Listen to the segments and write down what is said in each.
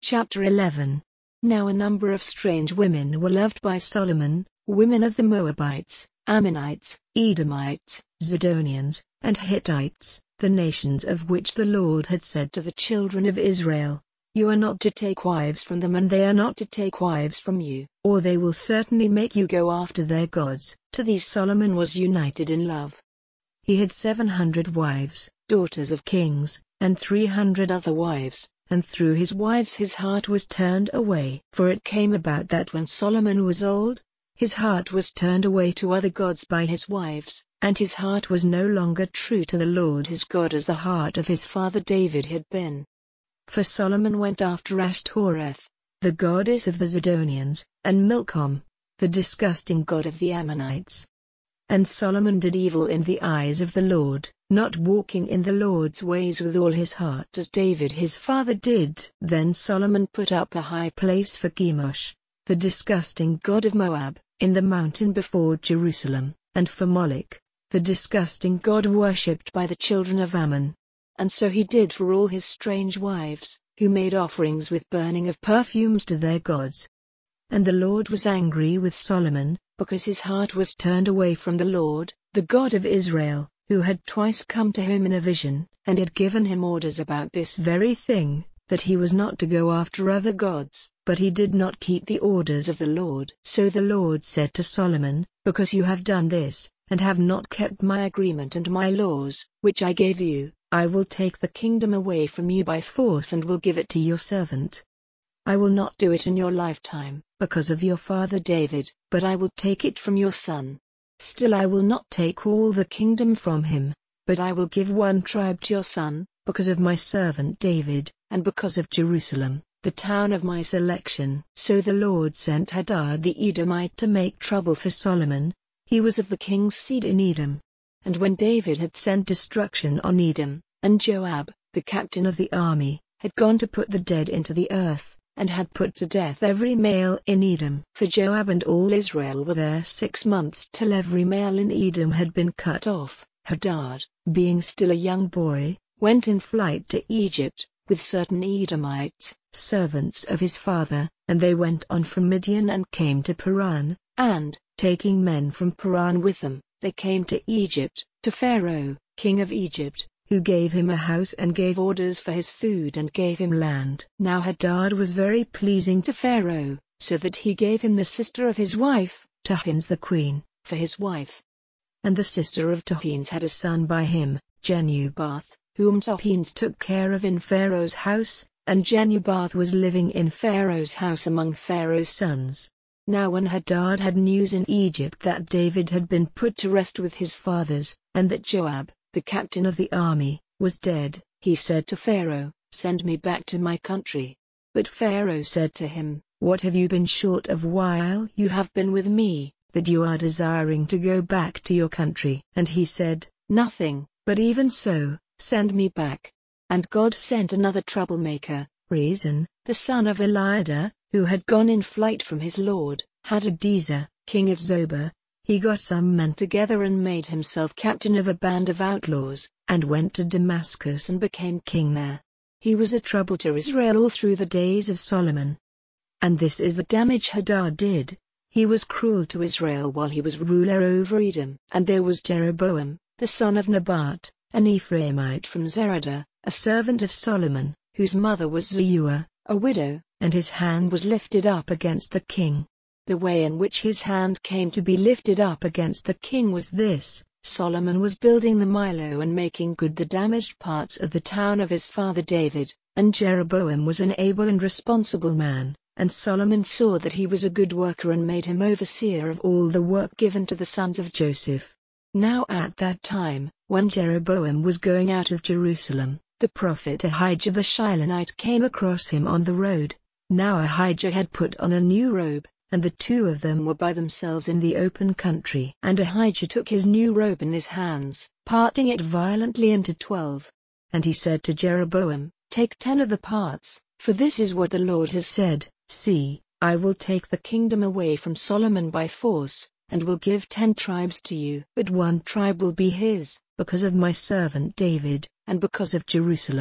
Chapter 11. Now a number of strange women were loved by Solomon, women of the Moabites, Ammonites, Edomites, Zidonians, and Hittites, the nations of which the Lord had said to the children of Israel, "You are not to take wives from them, and they are not to take wives from you, or they will certainly make you go after their gods." To these Solomon was united in love. He had 700 wives, daughters of kings, and 300 other wives, and through his wives his heart was turned away. For it came about that when Solomon was old, his heart was turned away to other gods by his wives, and his heart was no longer true to the Lord his God as the heart of his father David had been. For Solomon went after Ashtoreth, the goddess of the Zidonians, and Milcom, the disgusting god of the Ammonites. And Solomon did evil in the eyes of the Lord, not walking in the Lord's ways with all his heart as David his father did. Then Solomon put up a high place for Chemosh, the disgusting god of Moab, in the mountain before Jerusalem, and for Moloch, the disgusting god worshipped by the children of Ammon. And so he did for all his strange wives, who made offerings with burning of perfumes to their gods. And the Lord was angry with Solomon, because his heart was turned away from the Lord, the God of Israel, who had twice come to him in a vision, and had given him orders about this very thing, that he was not to go after other gods. But he did not keep the orders of the Lord. So the Lord said to Solomon, "Because you have done this, and have not kept my agreement and my laws, which I gave you, I will take the kingdom away from you by force and will give it to your servant. I will not do it in your lifetime, because of your father David, but I will take it from your son. Still I will not take all the kingdom from him, but I will give one tribe to your son, because of my servant David, and because of Jerusalem, the town of my selection." So the Lord sent Hadad the Edomite to make trouble for Solomon. He was of the king's seed in Edom. And when David had sent destruction on Edom, and Joab, the captain of the army, had gone to put the dead into the earth, and had put to death every male in Edom. For Joab and all Israel were there 6 months till every male in Edom had been cut off. Hadad, being still a young boy, went in flight to Egypt, with certain Edomites, servants of his father, and they went on from Midian and came to Paran, and, taking men from Paran with them, they came to Egypt, to Pharaoh, king of Egypt, who gave him a house and gave orders for his food and gave him land. Now Hadad was very pleasing to Pharaoh, so that he gave him the sister of his wife, Tahpenes the queen, for his wife. And the sister of Tahpenes had a son by him, Genubath, whom Tahpenes took care of in Pharaoh's house, and Genubath was living in Pharaoh's house among Pharaoh's sons. Now when Hadad had news in Egypt that David had been put to rest with his fathers, and that Joab, the captain of the army, was dead, he said to Pharaoh, "Send me back to my country." But Pharaoh said to him, "What have you been short of while you have been with me, that you are desiring to go back to your country?" And he said, "Nothing, but even so, send me back." And God sent another troublemaker, Rezin, the son of Eliada, who had gone in flight from his lord, Hadadezer, king of Zobah. He got some men together and made himself captain of a band of outlaws, and went to Damascus and became king there. He was a trouble to Israel all through the days of Solomon. And this is the damage Hadad did. He was cruel to Israel while he was ruler over Edom. And there was Jeroboam, the son of Nebat, an Ephraimite from Zeradah, a servant of Solomon, whose mother was Zeruah, a widow, and his hand was lifted up against the king. The way in which his hand came to be lifted up against the king was this: Solomon was building the Millo and making good the damaged parts of the town of his father David, and Jeroboam was an able and responsible man, and Solomon saw that he was a good worker and made him overseer of all the work given to the sons of Joseph. Now at that time, when Jeroboam was going out of Jerusalem, the prophet Ahijah the Shilonite came across him on the road. Now Ahijah had put on a new robe, and the two of them were by themselves in the open country. And Ahijah took his new robe in his hands, parting it violently into 12. And he said to Jeroboam, "Take 10 of the parts, for this is what the Lord has said, See, I will take the kingdom away from Solomon by force, and will give 10 tribes to you. But 1 tribe will be his, because of my servant David, and because of Jerusalem,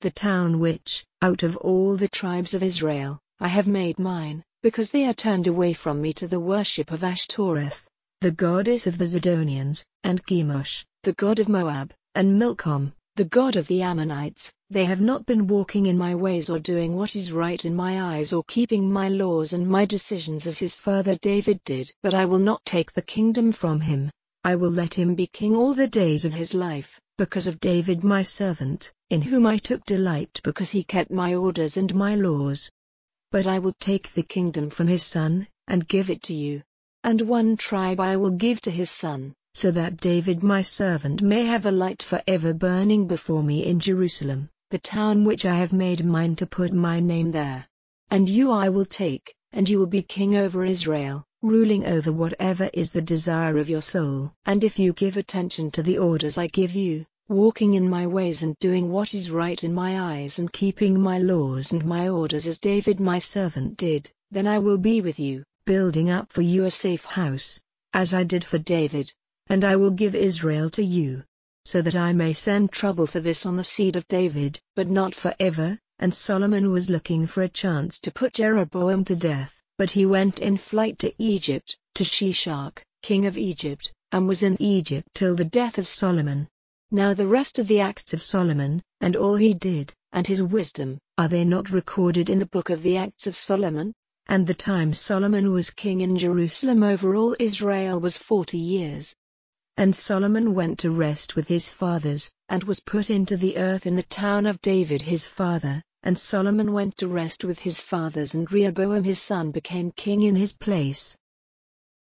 the town which, out of all the tribes of Israel, I have made mine, because they are turned away from me to the worship of Ashtoreth, the goddess of the Zidonians, and Chemosh, the god of Moab, and Milcom, the god of the Ammonites. They have not been walking in my ways or doing what is right in my eyes or keeping my laws and my decisions as his father David did. But I will not take the kingdom from him. I will let him be king all the days of his life, because of David my servant, in whom I took delight, because he kept my orders and my laws. But I will take the kingdom from his son, and give it to you. And one tribe I will give to his son, so that David my servant may have a light forever burning before me in Jerusalem, the town which I have made mine to put my name there. And you I will take, and you will be king over Israel, ruling over whatever is the desire of your soul. And if you give attention to the orders I give you, walking in my ways and doing what is right in my eyes and keeping my laws and my orders as David my servant did, then I will be with you, building up for you a safe house, as I did for David, and I will give Israel to you, so that I may send trouble for this on the seed of David, but not forever. And Solomon was looking for a chance to put Jeroboam to death, but he went in flight to Egypt, to Shishak, king of Egypt, and was in Egypt till the death of Solomon. Now the rest of the acts of Solomon, and all he did, and his wisdom, are they not recorded in the book of the Acts of Solomon? And the time Solomon was king in Jerusalem over all Israel was 40 years. And Solomon went to rest with his fathers, and was put into the earth in the town of David his father. And Solomon went to rest with his fathers, and Rehoboam his son became king in his place.